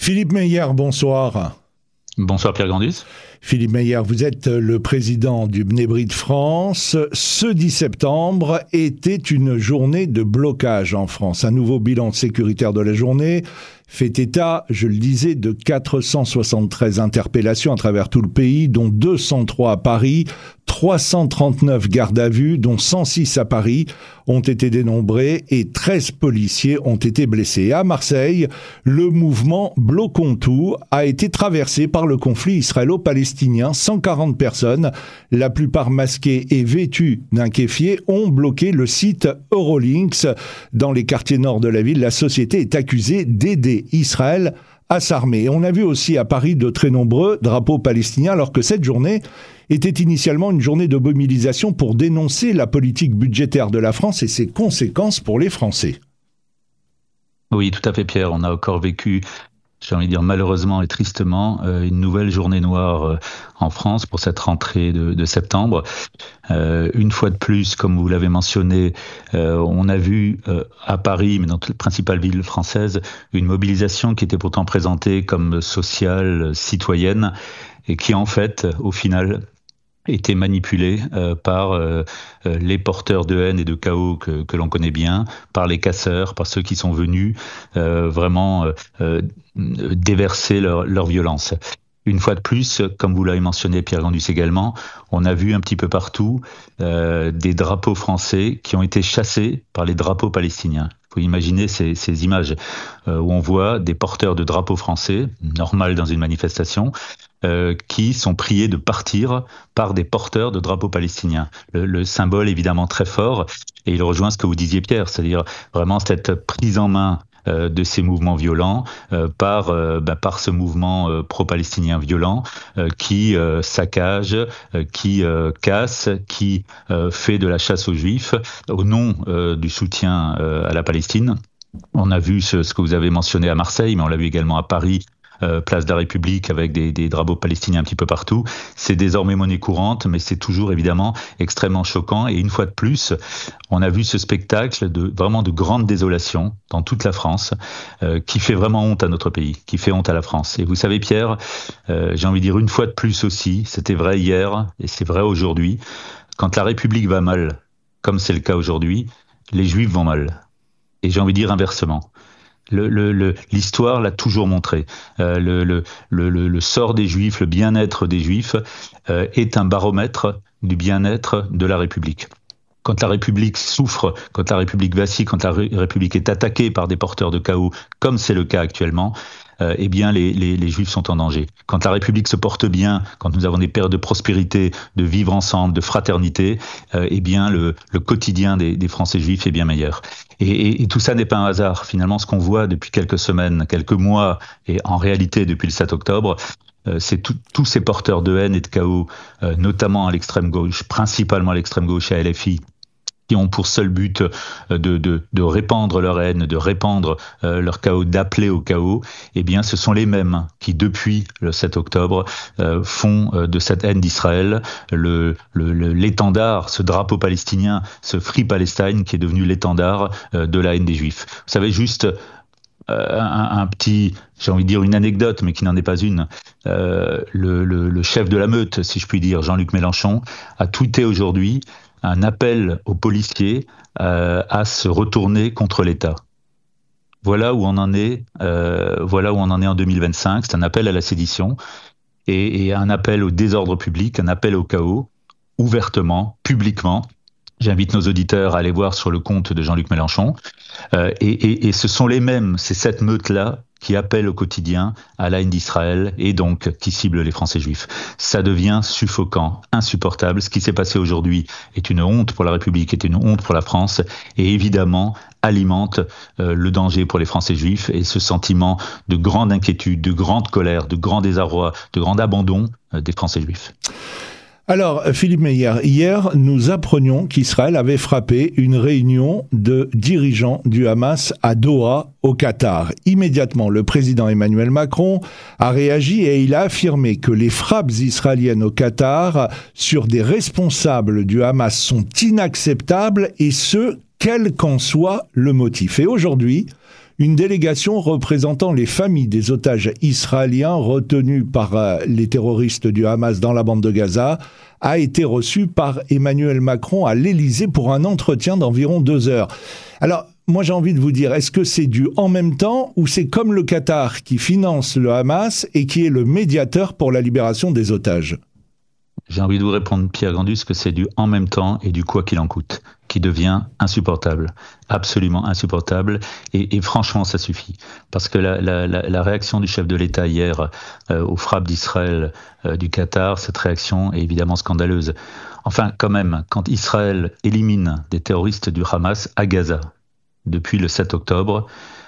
Philippe Meyer, bonsoir. Bonsoir Pierre Grandis. Philippe Meyer, vous êtes le président du Bnei Brit France. Ce 10 septembre était une journée de blocage en France. Un nouveau bilan sécuritaire de la journée fait état, je le disais, de 473 interpellations à travers tout le pays, dont 203 à Paris, 339 gardes à vue, dont 106 à Paris, ont été dénombrés et 13 policiers ont été blessés. À Marseille, le mouvement Bloquons tout a été traversé par le conflit israélo-palestinien. 140 personnes, la plupart masquées et vêtues d'un kéfier, ont bloqué le site Eurolinks. Dans les quartiers nord de la ville, la société est accusée d'aider Israël à s'armer. On a vu aussi à Paris de très nombreux drapeaux palestiniens, alors que cette journée était initialement une journée de mobilisation pour dénoncer la politique budgétaire de la France et ses conséquences pour les Français. Oui, tout à fait Pierre, on a encore vécu, j'ai envie de dire malheureusement et tristement, une nouvelle journée noire en France pour cette rentrée de septembre. Une fois de plus, comme vous l'avez mentionné, on a vu à Paris, mais dans toutes les principales villes françaises, une mobilisation qui était pourtant présentée comme sociale, citoyenne, et qui en fait, au final, était manipulée par les porteurs de haine et de chaos que l'on connaît bien, par les casseurs, par ceux qui sont venus vraiment déverser leur violence. Une fois de plus, comme vous l'avez mentionné Pierre Grandis également, on a vu un petit peu partout des drapeaux français qui ont été chassés par les drapeaux palestiniens. Il faut imaginer ces images où on voit des porteurs de drapeaux français, normal dans une manifestation, qui sont priés de partir par des porteurs de drapeaux palestiniens. Le symbole évidemment très fort, et il rejoint ce que vous disiez Pierre, c'est-à-dire vraiment cette prise en main de ces mouvements violents par ce mouvement pro-palestinien violent qui saccage, qui casse, qui fait de la chasse aux Juifs au nom du soutien à la Palestine. On a vu ce que vous avez mentionné à Marseille, mais on l'a vu également à Paris, place de la République avec des drapeaux palestiniens un petit peu partout. C'est désormais monnaie courante, mais c'est toujours évidemment extrêmement choquant. Et une fois de plus, on a vu ce spectacle vraiment de grande désolation dans toute la France, qui fait vraiment honte à notre pays, qui fait honte à la France. Et vous savez Pierre, j'ai envie de dire une fois de plus aussi, c'était vrai hier et c'est vrai aujourd'hui, quand la République va mal, comme c'est le cas aujourd'hui, les Juifs vont mal. Et j'ai envie de dire inversement. L'histoire l'a toujours montré. Le sort des Juifs, le bien-être des Juifs est un baromètre du bien-être de la République. Quand la République souffre, quand la République vacille, quand la République est attaquée par des porteurs de chaos, comme c'est le cas actuellement, eh bien les Juifs sont en danger. Quand la République se porte bien, quand nous avons des périodes de prospérité, de vivre ensemble, de fraternité, eh bien le quotidien des Français juifs est bien meilleur. Et tout ça n'est pas un hasard. Finalement, ce qu'on voit depuis quelques semaines, quelques mois, et en réalité depuis le 7 octobre, c'est tous ces porteurs de haine et de chaos, notamment à l'extrême gauche, principalement à l'extrême gauche et à LFI, qui ont pour seul but de répandre leur haine, de répandre leur chaos, d'appeler au chaos, eh bien ce sont les mêmes qui, depuis le 7 octobre, font de cette haine d'Israël l'étendard, ce drapeau palestinien, ce Free Palestine qui est devenu l'étendard de la haine des Juifs. Vous savez, juste un petit, j'ai envie de dire une anecdote, mais qui n'en est pas une. Le chef de la meute, si je puis dire, Jean-Luc Mélenchon, a tweeté aujourd'hui un appel aux policiers à se retourner contre l'État. Voilà où on en est. Voilà où on en est en 2025. C'est un appel à la sédition et un appel au désordre public, un appel au chaos, ouvertement, publiquement. J'invite nos auditeurs à aller voir sur le compte de Jean-Luc Mélenchon. Et ce sont les mêmes, c'est cette meute-là qui appelle au quotidien à la haine d'Israël et donc qui cible les Français juifs. Ça devient suffocant, insupportable. Ce qui s'est passé aujourd'hui est une honte pour la République, est une honte pour la France et évidemment alimente le danger pour les Français juifs et ce sentiment de grande inquiétude, de grande colère, de grand désarroi, de grand abandon des Français juifs. Alors, Philippe Meyer, hier, nous apprenions qu'Israël avait frappé une réunion de dirigeants du Hamas à Doha, au Qatar. Immédiatement, le président Emmanuel Macron a réagi et il a affirmé que les frappes israéliennes au Qatar sur des responsables du Hamas sont inacceptables et ce, quel qu'en soit le motif. Et aujourd'hui, une délégation représentant les familles des otages israéliens retenus par les terroristes du Hamas dans la bande de Gaza a été reçue par Emmanuel Macron à l'Élysée pour un entretien d'environ 2 heures. Alors, moi j'ai envie de vous dire, est-ce que c'est du en même temps ou c'est comme le Qatar qui finance le Hamas et qui est le médiateur pour la libération des otages ? J'ai envie de vous répondre, Pierre Gandus, que c'est du en même temps et du quoi qu'il en coûte, qui devient insupportable, absolument insupportable, et franchement ça suffit. Parce que la réaction du chef de l'État hier aux frappes d'Israël du Qatar, cette réaction est évidemment scandaleuse. Enfin, quand même, quand Israël élimine des terroristes du Hamas à Gaza, depuis le 7 octobre,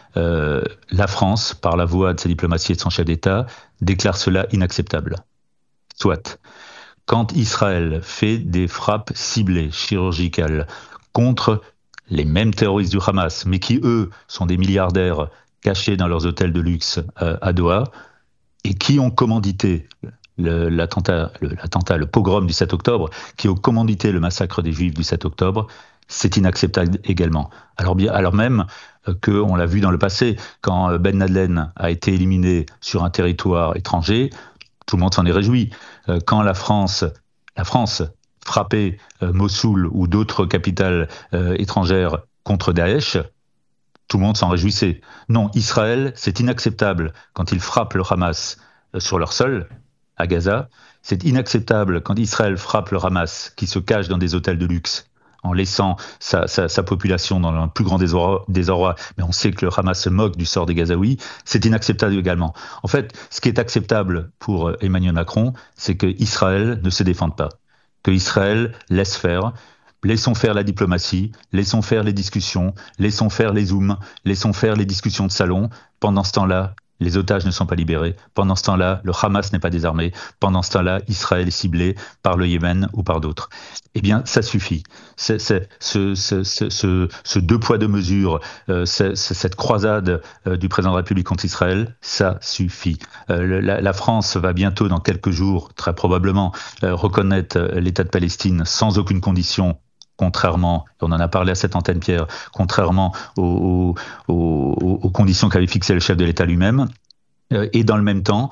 la France, par la voix de sa diplomatie et de son chef d'État, déclare cela inacceptable. Soit. Quand Israël fait des frappes ciblées, chirurgicales, contre les mêmes terroristes du Hamas, mais qui, eux, sont des milliardaires cachés dans leurs hôtels de luxe à Doha, et qui ont commandité l'attentat, le pogrom du 7 octobre, qui ont commandité le massacre des Juifs du 7 octobre, c'est inacceptable également. Alors même qu'on l'a vu dans le passé, quand Ben Laden a été éliminé sur un territoire étranger, tout le monde s'en est réjoui. Quand la France frappait Mossoul ou d'autres capitales étrangères contre Daesh, tout le monde s'en réjouissait. Non, Israël, c'est inacceptable quand il frappe le Hamas sur leur sol, à Gaza. C'est inacceptable quand Israël frappe le Hamas, qui se cache dans des hôtels de luxe, en laissant sa population dans un plus grand désarroi, mais on sait que le Hamas se moque du sort des Gazaouis, c'est inacceptable également. En fait, ce qui est acceptable pour Emmanuel Macron, c'est qu'Israël ne se défende pas, qu'Israël laisse faire. Laissons faire la diplomatie, laissons faire les discussions, laissons faire les zooms, laissons faire les discussions de salon. Pendant ce temps-là, les otages ne sont pas libérés. Pendant ce temps-là, le Hamas n'est pas désarmé. Pendant ce temps-là, Israël est ciblé par le Yémen ou par d'autres. Eh bien, ça suffit. Ce 2 poids 2 mesures, cette croisade du président de la République contre Israël, ça suffit. La France va bientôt, dans quelques jours, très probablement, reconnaître l'État de Palestine sans aucune condition. Contrairement, on en a parlé à cette antenne, Pierre, contrairement aux conditions qu'avait fixées le chef de l'État lui-même. Et dans le même temps,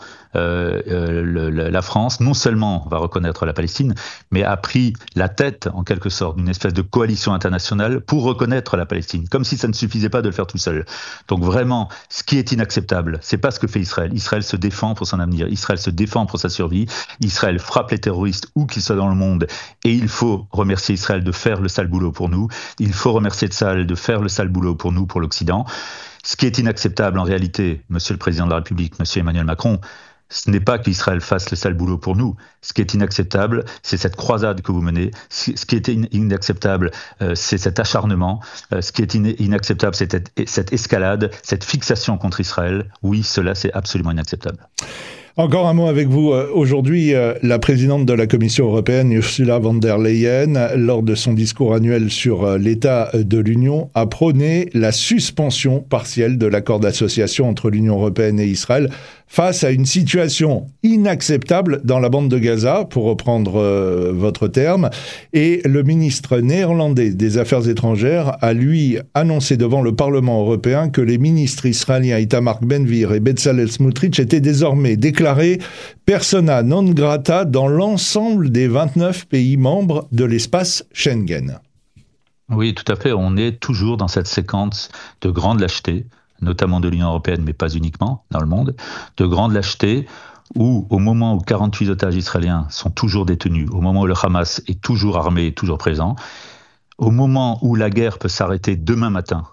la France, non seulement va reconnaître la Palestine, mais a pris la tête, en quelque sorte, d'une espèce de coalition internationale pour reconnaître la Palestine, comme si ça ne suffisait pas de le faire tout seul. Donc vraiment, ce qui est inacceptable, c'est pas ce que fait Israël. Israël se défend pour son avenir, Israël se défend pour sa survie, Israël frappe les terroristes où qu'ils soient dans le monde, et il faut remercier Israël de faire le sale boulot pour nous, il faut remercier Tsahal de faire le sale boulot pour nous, pour l'Occident. Ce qui est inacceptable en réalité, Monsieur le Président de la République, Monsieur Emmanuel Macron, ce n'est pas qu'Israël fasse le sale boulot pour nous. Ce qui est inacceptable, c'est cette croisade que vous menez. Ce qui est inacceptable, c'est cet acharnement. Ce qui est inacceptable, c'est cette escalade, cette fixation contre Israël. Oui, cela, c'est absolument inacceptable. Encore un mot avec vous. Aujourd'hui, la présidente de la Commission européenne, Ursula von der Leyen, lors de son discours annuel sur l'état de l'Union, a prôné la suspension partielle de l'accord d'association entre l'Union européenne et Israël face à une situation inacceptable dans la bande de Gaza, pour reprendre votre terme. Et le ministre néerlandais des Affaires étrangères a, lui, annoncé devant le Parlement européen que les ministres israéliens Itamar Ben-Gvir et Bezalel Smotrich étaient désormais déclarés persona non grata dans l'ensemble des 29 pays membres de l'espace Schengen. Oui, tout à fait. On est toujours dans cette séquence de grande lâcheté, notamment de l'Union européenne, mais pas uniquement dans le monde, de grande lâcheté où, au moment où 48 otages israéliens sont toujours détenus, au moment où le Hamas est toujours armé et toujours présent, au moment où la guerre peut s'arrêter demain matin,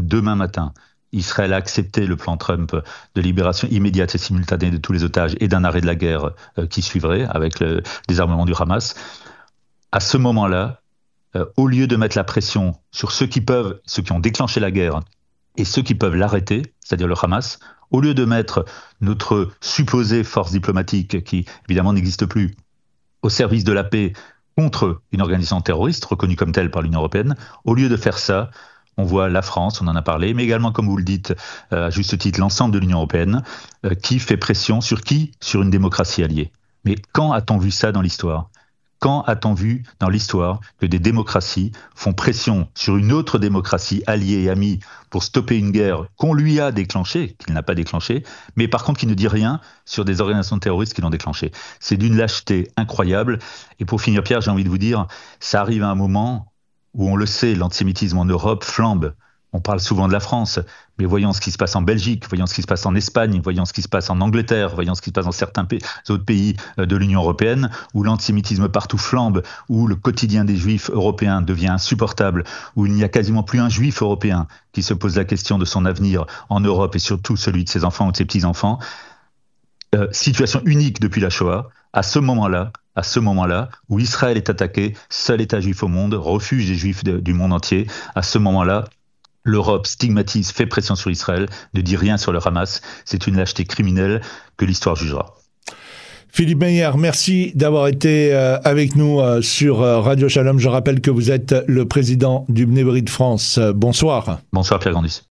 Israël a accepté le plan Trump de libération immédiate et simultanée de tous les otages et d'un arrêt de la guerre qui suivrait avec le désarmement du Hamas. À ce moment-là, au lieu de mettre la pression sur ceux qui ont déclenché la guerre et ceux qui peuvent l'arrêter, c'est-à-dire le Hamas, au lieu de mettre notre supposée force diplomatique, qui évidemment n'existe plus, au service de la paix contre une organisation terroriste reconnue comme telle par l'Union européenne, au lieu de faire ça, on voit la France, on en a parlé, mais également, comme vous le dites, à juste titre, l'ensemble de l'Union européenne, qui fait pression sur qui ? Sur une démocratie alliée. Mais quand a-t-on vu ça dans l'histoire ? Quand a-t-on vu dans l'histoire que des démocraties font pression sur une autre démocratie alliée et amie pour stopper une guerre qu'on lui a déclenchée, qu'il n'a pas déclenchée, mais par contre qui ne dit rien sur des organisations terroristes qui l'ont déclenchée? C'est d'une lâcheté incroyable. Et pour finir, Pierre, j'ai envie de vous dire, ça arrive à un moment où on le sait, l'antisémitisme en Europe flambe. On parle souvent de la France, mais voyons ce qui se passe en Belgique, voyons ce qui se passe en Espagne, voyons ce qui se passe en Angleterre, voyons ce qui se passe dans certains autres pays de l'Union européenne, où l'antisémitisme partout flambe, où le quotidien des juifs européens devient insupportable, où il n'y a quasiment plus un juif européen qui se pose la question de son avenir en Europe et surtout celui de ses enfants ou de ses petits-enfants. Situation unique depuis la Shoah, à ce moment-là, où Israël est attaqué, seul État juif au monde, refuge des juifs du monde entier, à ce moment-là, l'Europe stigmatise, fait pression sur Israël, ne dit rien sur le Hamas. C'est une lâcheté criminelle que l'histoire jugera. Philippe Meyer, merci d'avoir été avec nous sur Radio Shalom. Je rappelle que vous êtes le président du Bnei Brit de France. Bonsoir. Bonsoir Pierre Grandis.